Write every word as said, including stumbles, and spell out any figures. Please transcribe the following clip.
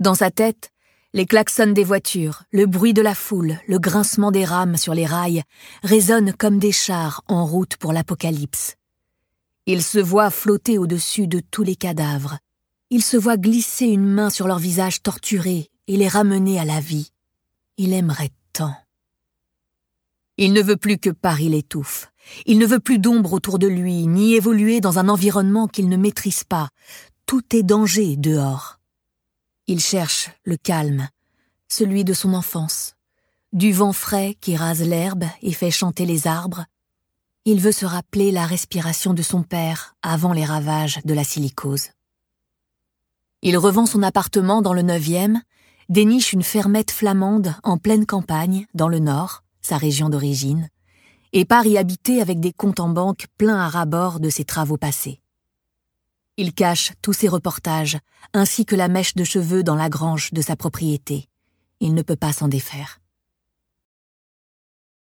Dans sa tête, les klaxons des voitures, le bruit de la foule, le grincement des rames sur les rails résonnent comme des chars en route pour l'apocalypse. Il se voit flotter au-dessus de tous les cadavres. Il se voit glisser une main sur leurs visages torturés et les ramener à la vie. Il aimerait tant. Il ne veut plus que Paris l'étouffe. Il ne veut plus d'ombre autour de lui, ni évoluer dans un environnement qu'il ne maîtrise pas. Tout est danger dehors. Il cherche le calme, celui de son enfance, du vent frais qui rase l'herbe et fait chanter les arbres. Il veut se rappeler la respiration de son père avant les ravages de la silicose. Il revend son appartement dans le neuvième, déniche une fermette flamande en pleine campagne, dans le nord, sa région d'origine, et part y habiter avec des comptes en banque pleins à ras-bord de ses travaux passés. Il cache tous ses reportages, ainsi que la mèche de cheveux dans la grange de sa propriété. Il ne peut pas s'en défaire.